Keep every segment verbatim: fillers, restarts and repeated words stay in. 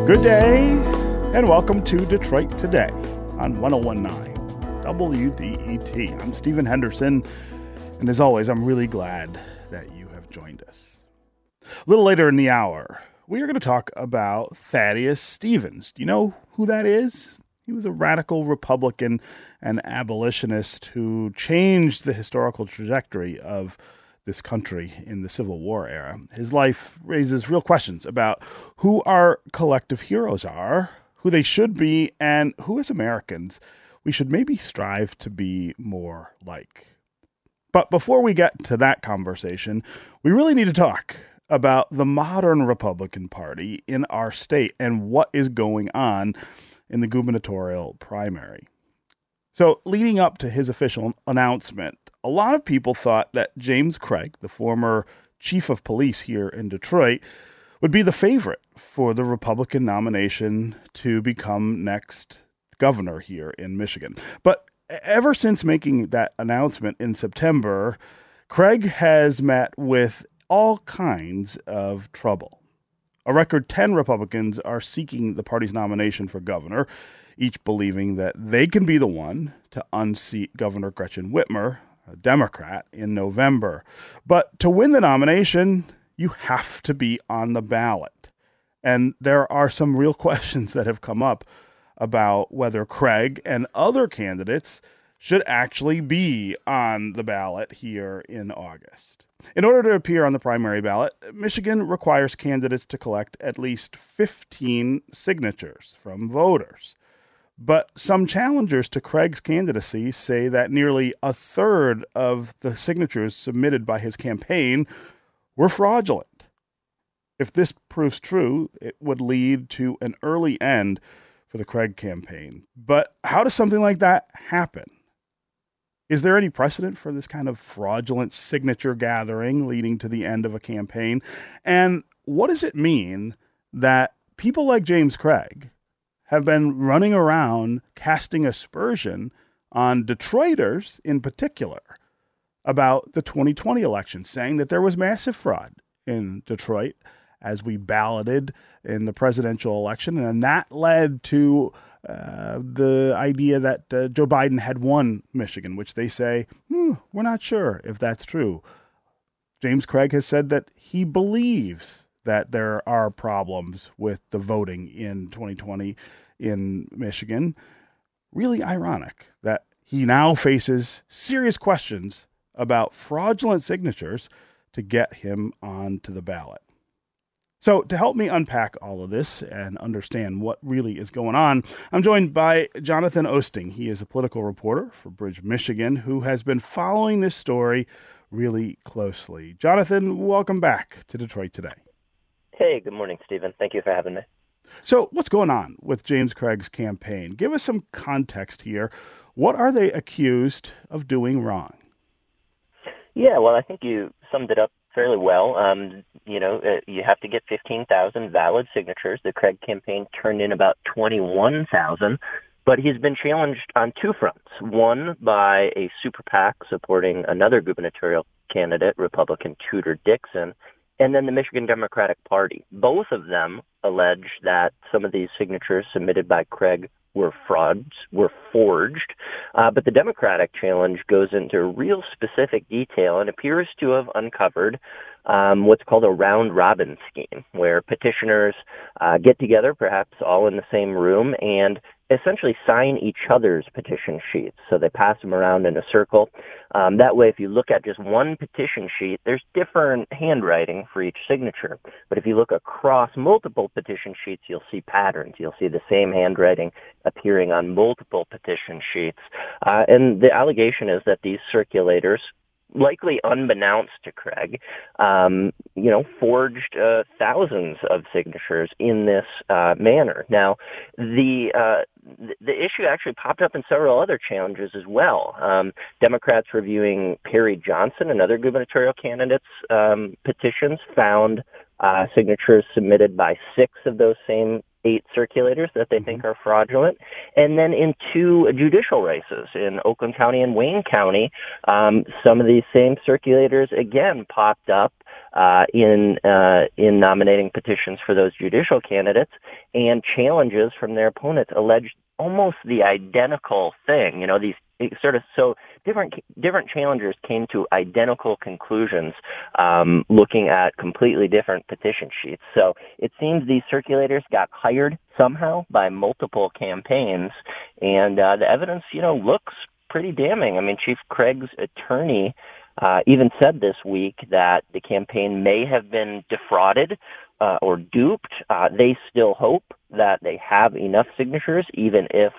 Good day, and welcome to Detroit Today on one oh one point nine W D E T. I'm Stephen Henderson, and as always, I'm really glad that you have joined us. A little later in the hour, we are going to talk about Thaddeus Stevens. Do you know who that is? He was a radical Republican and abolitionist who changed the historical trajectory of this country in the Civil War era. His life raises real questions about who our collective heroes are, who they should be, and who as Americans we should maybe strive to be more like. But before we get to that conversation, we really need to talk about the modern Republican Party in our state and what is going on in the gubernatorial primary. So leading up to his official announcement, a lot of people thought that James Craig, the former chief of police here in Detroit, would be the favorite for the Republican nomination to become next governor here in Michigan. But ever since making that announcement in September, Craig has met with all kinds of trouble. A record ten Republicans are seeking the party's nomination for governor, each believing that they can be the one to unseat Governor Gretchen Whitmer, a Democrat, in November. But to win the nomination, you have to be on the ballot. And there are some real questions that have come up about whether Craig and other candidates should actually be on the ballot here in August. In order to appear on the primary ballot, Michigan requires candidates to collect at least fifteen signatures from voters. But some challengers to Craig's candidacy say that nearly a third of the signatures submitted by his campaign were fraudulent. If this proves true, it would lead to an early end for the Craig campaign. But how does something like that happen? Is there any precedent for this kind of fraudulent signature gathering leading to the end of a campaign? And what does it mean that people like James Craig have been running around casting aspersion on Detroiters in particular about the twenty twenty election, saying that there was massive fraud in Detroit as we balloted in the presidential election, and that led to uh, the idea that uh, Joe Biden had won Michigan, which they say, hmm, we're not sure if that's true. James Craig has said that he believes that there are problems with the voting in twenty twenty in Michigan. Really ironic that he now faces serious questions about fraudulent signatures to get him onto the ballot. So to help me unpack all of this and understand what really is going on, I'm joined by Jonathan Oosting. He is a political reporter for Bridge, Michigan, who has been following this story really closely. Jonathan, welcome back to Detroit Today. Hey, good morning, Stephen. Thank you for having me. So what's going on with James Craig's campaign? Give us some context here. What are they accused of doing wrong? Yeah, well, I think you summed it up fairly well. Um, you know, uh, you have to get fifteen thousand valid signatures. The Craig campaign turned in about twenty-one thousand, but he's been challenged on two fronts. One, by a super PAC supporting another gubernatorial candidate, Republican Tudor Dixon, and then the Michigan Democratic Party. Both of them allege that some of these signatures submitted by Craig were frauds, were forged. Uh, but the Democratic challenge goes into real specific detail and appears to have uncovered um, what's called a round-robin scheme, where petitioners uh, get together, perhaps all in the same room, and essentially sign each other's petition sheets. So they pass them around in a circle. Um, that way, if you look at just one petition sheet, there's different handwriting for each signature. But if you look across multiple petition sheets, you'll see patterns. You'll see the same handwriting appearing on multiple petition sheets. Uh, and the allegation is that these circulators, likely unbeknownst to Craig, um, you know, forged uh, thousands of signatures in this uh, manner. Now, the uh, the issue actually popped up in several other challenges as well. Um, Democrats reviewing Perry Johnson and other gubernatorial candidates' um, petitions found uh, signatures submitted by six of those same eight circulators that they mm-hmm. think are fraudulent. And then in two judicial races in Oakland County and Wayne County, um, some of these same circulators again popped up uh, in uh, in nominating petitions for those judicial candidates, and challenges from their opponents alleged almost the identical thing. You know, these sort of so different different challengers came to identical conclusions, um, looking at completely different petition sheets. So it seems these circulators got hired somehow by multiple campaigns, and uh, the evidence, you know, looks pretty damning. I mean, Chief Craig's attorney uh, even said this week that the campaign may have been defrauded uh, or duped. Uh, they still hope that they have enough signatures, even if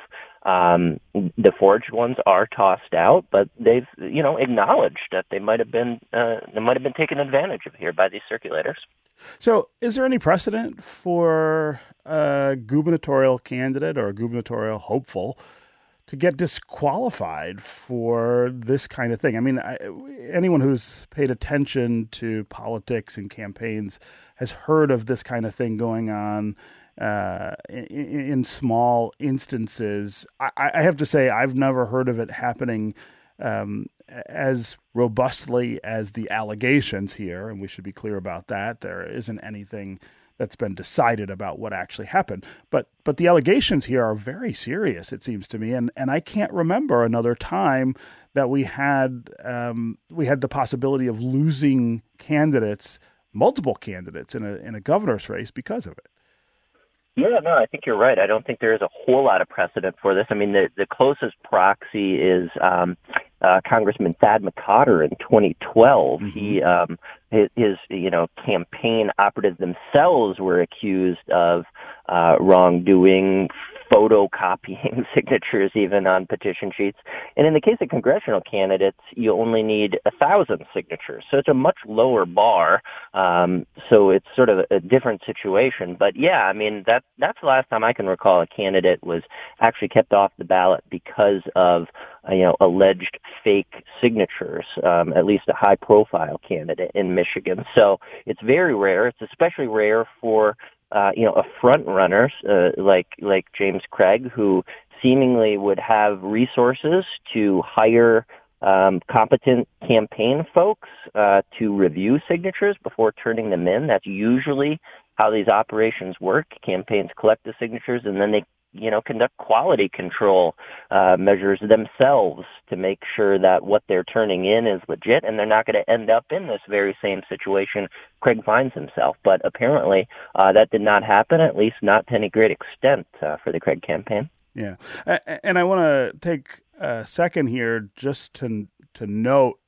um, the forged ones are tossed out. But they've, you know, acknowledged that they might have been uh, they might have been taken advantage of here by these circulators. So, is there any precedent for a gubernatorial candidate or a gubernatorial hopeful to get disqualified for this kind of thing? I mean, I, anyone who's paid attention to politics and campaigns has heard of this kind of thing going on uh, in, in small instances. I, I have to say, I've never heard of it happening um, as robustly as the allegations here, and we should be clear about that. There isn't anything that's been decided about what actually happened. But but the allegations here are very serious, it seems to me, and and I can't remember another time that we had um, we had the possibility of losing candidates, multiple candidates in a in a governor's race because of it. Yeah, no, I think you're right. I don't think there is a whole lot of precedent for this. I mean, the, the closest proxy is um, uh, Congressman Thad McCotter in twenty twelve. Mm-hmm. He, um, his, his, you know, campaign operatives themselves were accused of uh, wrongdoing, photocopying signatures even on petition sheets. And in the case of congressional candidates, you only need a thousand signatures. So it's a much lower bar. Um, so it's sort of a different situation. But yeah, I mean, that that's the last time I can recall a candidate was actually kept off the ballot because of, uh, you know, alleged fake signatures, um, at least a high profile candidate in Michigan. So it's very rare. It's especially rare for Uh, you know, a front runner uh, like like James Craig, who seemingly would have resources to hire um, competent campaign folks uh, to review signatures before turning them in. That's usually how these operations work. Campaigns collect the signatures and then they, you know, conduct quality control uh, measures themselves to make sure that what they're turning in is legit, and they're not going to end up in this very same situation Craig finds himself. But apparently uh, that did not happen, at least not to any great extent uh, for the Craig campaign. Yeah, and I want to take a second here just to to note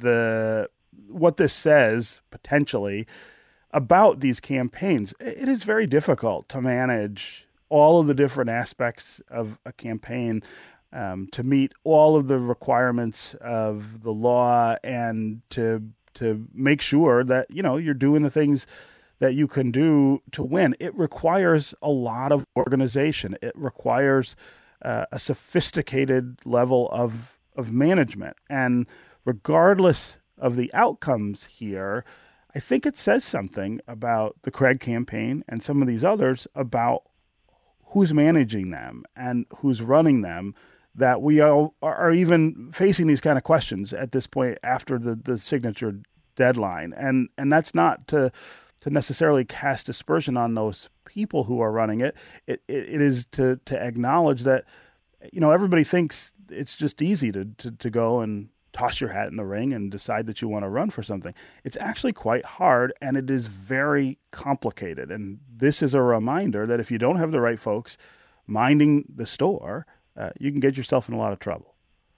the what this says potentially about these campaigns. It is very difficult to manage all of the different aspects of a campaign, um, to meet all of the requirements of the law, and to to make sure that, you know, you're doing the things that you can do to win. It requires a lot of organization. It requires uh, a sophisticated level of of management. And regardless of the outcomes here, I think it says something about the Craig campaign and some of these others about who's managing them and who's running them, that we are, are even facing these kind of questions at this point after the, the signature deadline. And and that's not to to necessarily cast aspersion on those people who are running it. It it, it is to to acknowledge that, you know, everybody thinks it's just easy to, to, to go and toss your hat in the ring and decide that you want to run for something. It's actually quite hard, and it is very complicated. And this is a reminder that if you don't have the right folks minding the store, uh, you can get yourself in a lot of trouble.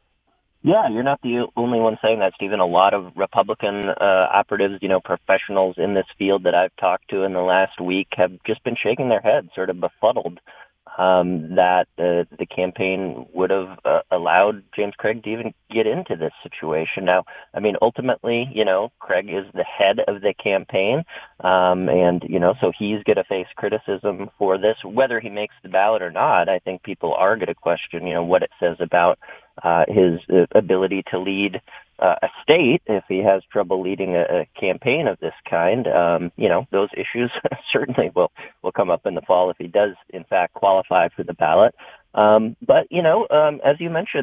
Yeah, you're not the only one saying that, Stephen. A lot of Republican uh, operatives, you know, professionals in this field that I've talked to in the last week have just been shaking their heads, sort of befuddled, um, that uh, the campaign would have uh, allowed James Craig to even get into this situation. Now, I mean, ultimately, you know, Craig is the head of the campaign, um, and, you know, so he's going to face criticism for this, whether he makes the ballot or not. I think people are going to question, you know, what it says about uh, his uh, ability to lead uh, a state if he has trouble leading a, a campaign of this kind. Um, you know, those issues certainly will, will come up in the fall if he does, in fact, qualify for the ballot. Um, but, you know, um, as you mentioned,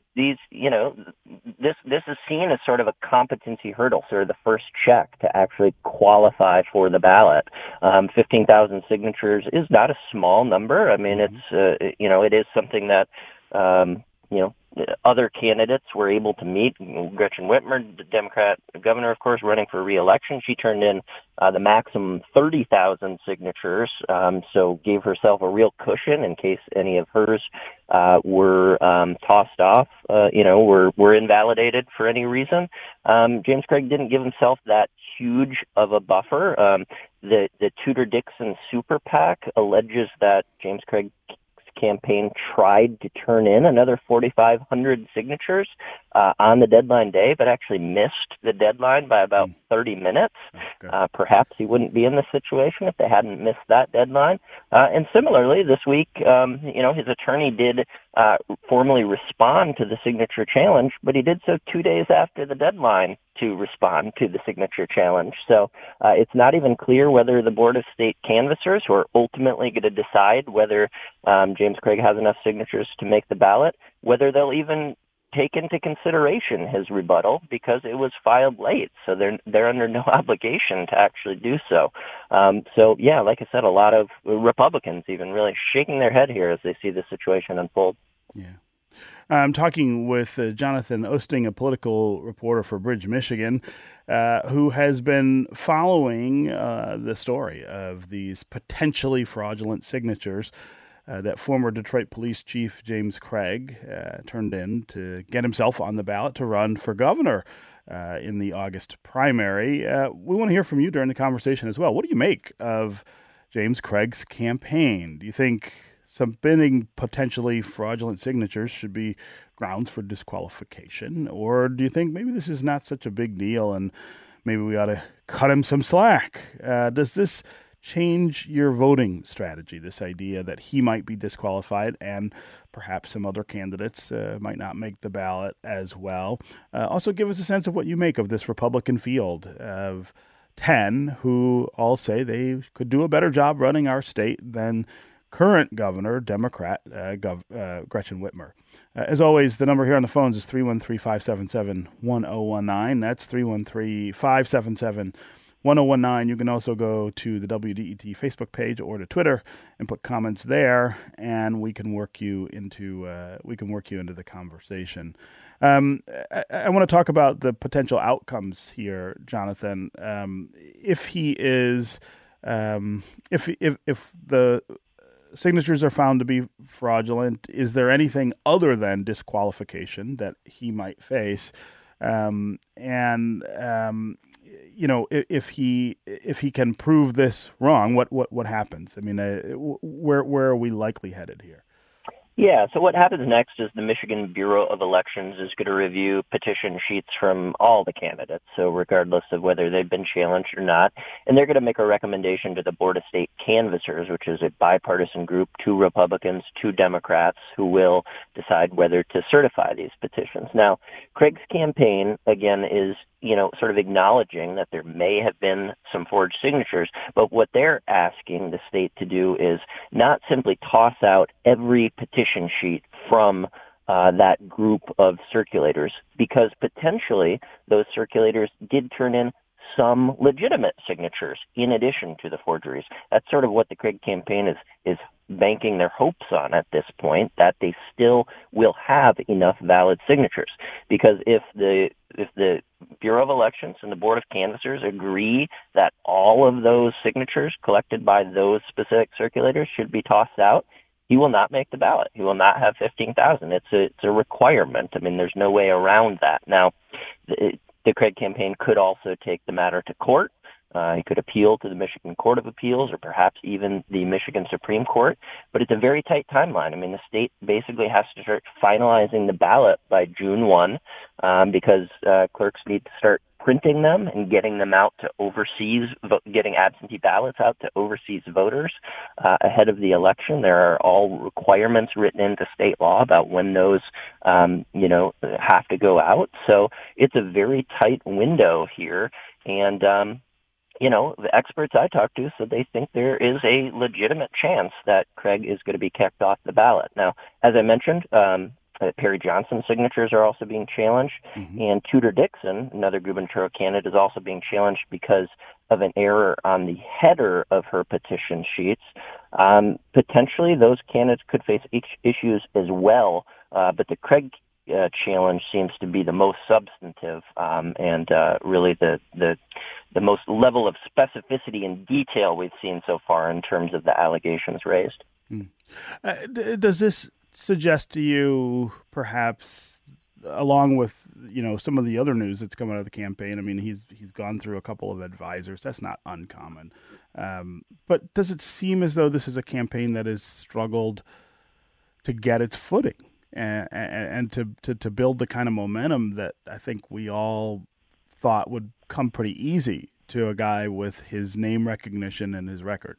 these, you know, this this is seen as sort of a competency hurdle, sort of the first check to actually qualify for the ballot. Um, fifteen thousand signatures is not a small number. I mean, mm-hmm. it's, uh, you know, it is something that, um, you know, other candidates were able to meet. Gretchen Whitmer, the Democrat governor, of course, running for re-election, she turned in uh, the maximum thirty thousand signatures, um, so gave herself a real cushion in case any of hers uh, were um, tossed off, uh, you know, were, were invalidated for any reason. Um, James Craig didn't give himself that huge of a buffer. Um, the, the Tudor-Dixon Super PAC alleges that James Craig campaign tried to turn in another forty-five hundred signatures uh, on the deadline day, but actually missed the deadline by about thirty minutes. Okay. Uh, perhaps he wouldn't be in this situation if they hadn't missed that deadline. Uh, and similarly, this week, um, you know, his attorney did uh, formally respond to the signature challenge, but he did so two days after the deadline to respond to the signature challenge. So uh, it's not even clear whether the Board of State canvassers, who are ultimately going to decide whether um, James Craig has enough signatures to make the ballot, whether they'll even take into consideration his rebuttal because it was filed late. So they're they're under no obligation to actually do so. Um, so, yeah, like I said, a lot of Republicans even really shaking their head here as they see the situation unfold. Yeah. I'm talking with uh, Jonathan Osting, a political reporter for Bridge, Michigan, uh, who has been following uh, the story of these potentially fraudulent signatures uh, that former Detroit Police Chief James Craig uh, turned in to get himself on the ballot to run for governor uh, in the August primary. Uh, we want to hear from you during the conversation as well. What do you make of James Craig's campaign? Do you think submitting potentially fraudulent signatures should be grounds for disqualification? Or do you think maybe this is not such a big deal and maybe we ought to cut him some slack? Uh, does this change your voting strategy, this idea that he might be disqualified and perhaps some other candidates uh, might not make the ballot as well? Uh, also give us a sense of what you make of this Republican field of ten who all say they could do a better job running our state than current governor, Democrat uh, Gov, uh, Gretchen Whitmer. Uh, as always, the number here on the phones is three one three, five seven seven, one zero one nine. That's three one three, five seven seven, one zero one nine. You can also go to the W D E T Facebook page or to Twitter and put comments there, and we can work you into uh, we can work you into the conversation. Um, I, I want to talk about the potential outcomes here, Jonathan. Um, if he is, um, if if if the signatures are found to be fraudulent, is there anything other than disqualification that he might face? Um, and um, you know, if, if he if he can prove this wrong, what what what happens? I mean, uh, where where are we likely headed here? Yeah, so what happens next is the Michigan Bureau of Elections is going to review petition sheets from all the candidates, so regardless of whether they've been challenged or not, and they're going to make a recommendation to the Board of State Canvassers, which is a bipartisan group, two Republicans, two Democrats, who will decide whether to certify these petitions. Now, Craig's campaign, again, is you know, sort of acknowledging that there may have been some forged signatures, but what they're asking the state to do is not simply toss out every petition sheet from uh, that group of circulators, because potentially those circulators did turn in some legitimate signatures in addition to the forgeries. That's sort of what the Craig campaign is is banking their hopes on at this point, that they still will have enough valid signatures. Because if the if the Bureau of Elections and the Board of Canvassers agree that all of those signatures collected by those specific circulators should be tossed out, he will not make the ballot. He will not have fifteen thousand. It's a, it's a requirement. I mean, there's no way around that. Now, the, the Craig campaign could also take the matter to court. Uh, he could appeal to the Michigan Court of Appeals or perhaps even the Michigan Supreme Court, but it's a very tight timeline. I mean, the state basically has to start finalizing the ballot by June first um, because uh, clerks need to start printing them and getting them out to overseas, getting absentee ballots out to overseas voters uh, ahead of the election. There are all requirements written into state law about when those, um, you know, have to go out. So it's a very tight window here. And, um, you know, the experts I talked to said they think there is a legitimate chance that Craig is going to be kicked off the ballot. Now, as I mentioned, um, uh, Perry Johnson's signatures are also being challenged. Mm-hmm. And Tudor Dixon, another gubernatorial candidate, is also being challenged because of an error on the header of her petition sheets. Um, potentially, those candidates could face issues as well, uh, but the Craig uh, challenge seems to be the most substantive um, and uh, really the, the the most level of specificity and detail we've seen so far in terms of the allegations raised. Mm. Uh, d- does this suggest to you, perhaps, along with you know some of the other news that's coming out of the campaign? I mean, he's he's gone through a couple of advisors. That's not uncommon. Um, but does it seem as though this is a campaign that has struggled to get its footing and, and, and to, to, to build the kind of momentum that I think we all thought would come pretty easy to a guy with his name recognition and his record?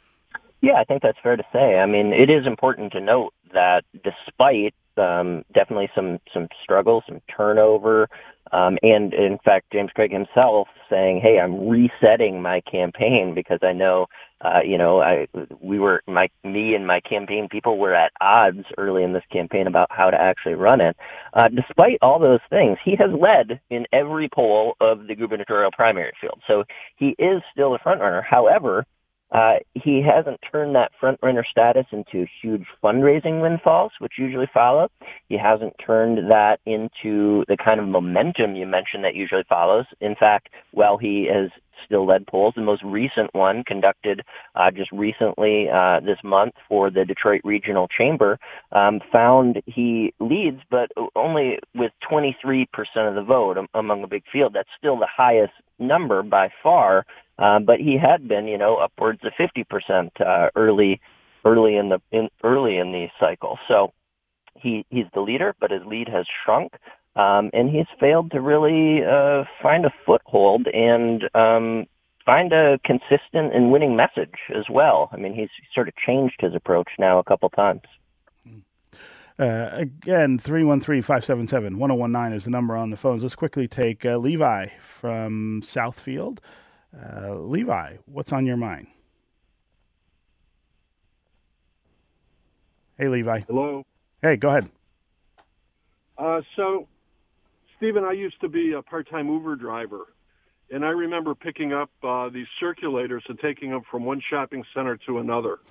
Yeah, I think that's fair to say. I mean, it is important to note that despite um, definitely some, some struggles, some turnover, um, and in fact, James Craig himself saying, "Hey, I'm resetting my campaign because I know, uh, you know, I we were my me and my campaign people were at odds early in this campaign about how to actually run it." Uh, despite all those things, he has led in every poll of the gubernatorial primary field, so he is still the front runner. However, Uh, he hasn't turned that front-runner status into huge fundraising windfalls, which usually follow. He hasn't turned that into the kind of momentum you mentioned that usually follows. In fact, while he has still led polls, the most recent one conducted uh, just recently uh, this month for the Detroit Regional Chamber um, found he leads, but only with twenty-three percent of the vote among a big field. That's still the highest number by far. Uh, but he had been, you know, upwards of fifty percent uh, early, early in the in, early in the cycle. So he he's the leader, but his lead has shrunk, um, and he's failed to really uh, find a foothold and um, find a consistent and winning message as well. I mean, he's sort of changed his approach now a couple times. Uh, again, three one three, five seven seven, one oh one nine is the number on the phones. Let's quickly take uh, Levi from Southfield. Uh, Levi, what's on your mind? Hey, Levi. Hello. Hey, go ahead. Uh, so, Stephen, I used to be a part-time Uber driver, and I remember picking up uh, these circulators and taking them from one shopping center to another.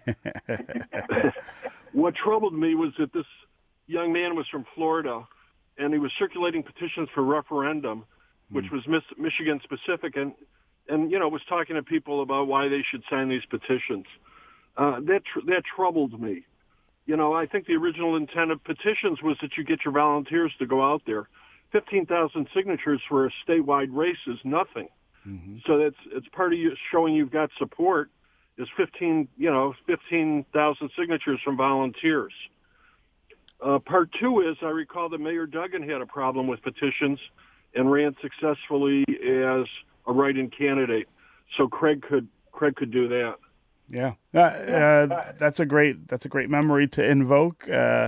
What troubled me was that this young man was from Florida, and he was circulating petitions for referendum, which mm. was mis- Michigan-specific, and And, you know, was talking to people about why they should sign these petitions. Uh, that tr- that troubled me. You know, I think the original intent of petitions was that you get your volunteers to go out there. fifteen thousand signatures for a statewide race is nothing. Mm-hmm. So that's it's part of you showing you've got support is fifteen, you know, fifteen thousand signatures from volunteers. Uh, part two is I recall that Mayor Duggan had a problem with petitions and ran successfully as a write-in candidate, so Craig could Craig could do that. Yeah, uh, uh, that's a great that's a great memory to invoke. Uh,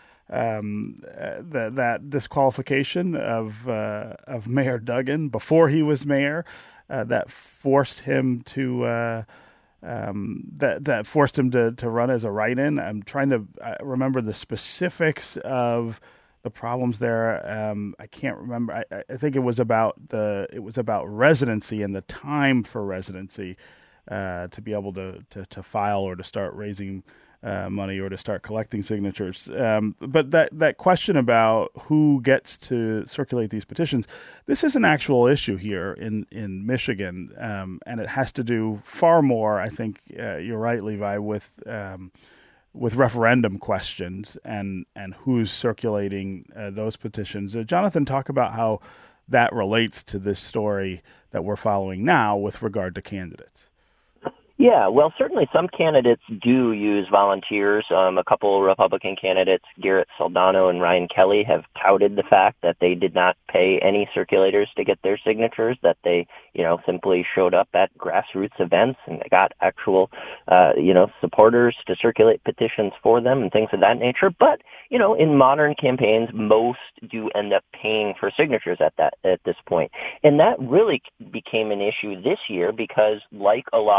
um, uh, that that disqualification of uh, of Mayor Duggan before he was mayor, uh, that forced him to uh, um, that that forced him to to run as a write-in. I'm trying to remember the specifics of the problems there. Um, I can't remember. I, I think it was about the it was about residency and the time for residency uh, to be able to, to, to file or to start raising uh, money or to start collecting signatures. Um, but that, that question about who gets to circulate these petitions, this is an actual issue here in in Michigan, um, and it has to do far more. I think uh, you're right, Levi, with um, with referendum questions and, and who's circulating uh, those petitions. Uh, Jonathan, talk about how that relates to this story that we're following now with regard to candidates. Yeah, well, certainly some candidates do use volunteers. Um, a couple Republican candidates, Garrett Soldano and Ryan Kelly, have touted the fact that they did not pay any circulators to get their signatures, that they, you know, simply showed up at grassroots events and they got actual, uh, you know, supporters to circulate petitions for them and things of that nature. But, you know, in modern campaigns, most do end up paying for signatures at that at this point. And that really became an issue this year because, like a lot of other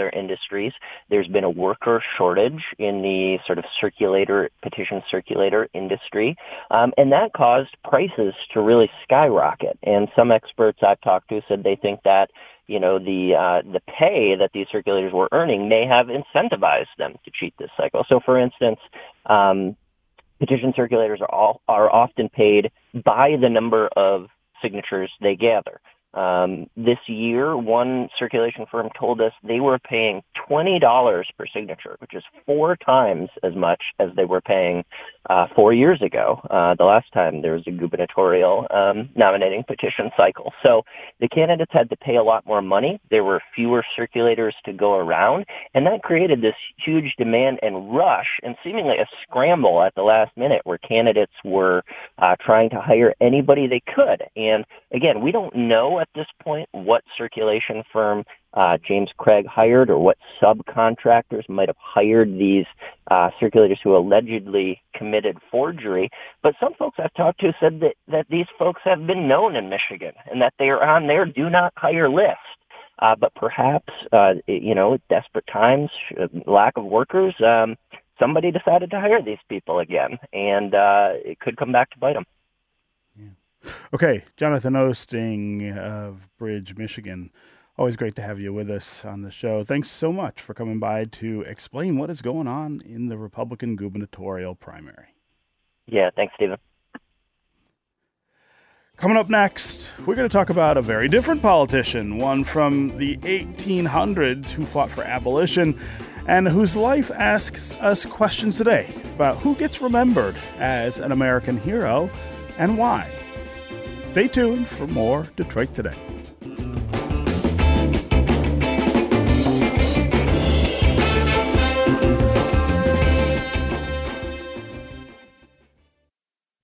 other industries. There's been a worker shortage in the sort of circulator, petition circulator industry, um, and that caused prices to really skyrocket. And some experts I've talked to said they think that, you know, the uh, the pay that these circulators were earning may have incentivized them to cheat this cycle. So, for instance, um, petition circulators are all are often paid by the number of signatures they gather. Um, this year, one circulation firm told us they were paying twenty dollars per signature, which is four times as much as they were paying uh, four years ago, uh, the last time there was a gubernatorial um, nominating petition cycle. So the candidates had to pay a lot more money. There were fewer circulators to go around, and that created this huge demand and rush and seemingly a scramble at the last minute where candidates were uh, trying to hire anybody they could. And again, we don't know at this point what circulation firm uh, James Craig hired or what subcontractors might have hired these uh, circulators who allegedly committed forgery. But some folks I've talked to said that, that these folks have been known in Michigan and that they are on their do not hire list. Uh, but perhaps, uh, you know, desperate times, lack of workers, um, somebody decided to hire these people again, and uh, it could come back to bite them. Okay, Jonathan Osting of Bridge, Michigan. Always great to have you with us on the show. Thanks so much for coming by to explain what is going on in the Republican gubernatorial primary. Yeah, thanks, Stephen. Coming up next, we're going to talk about a very different politician, one from the eighteen hundreds who fought for abolition and whose life asks us questions today about who gets remembered as an American hero and why. Stay tuned for more Detroit Today.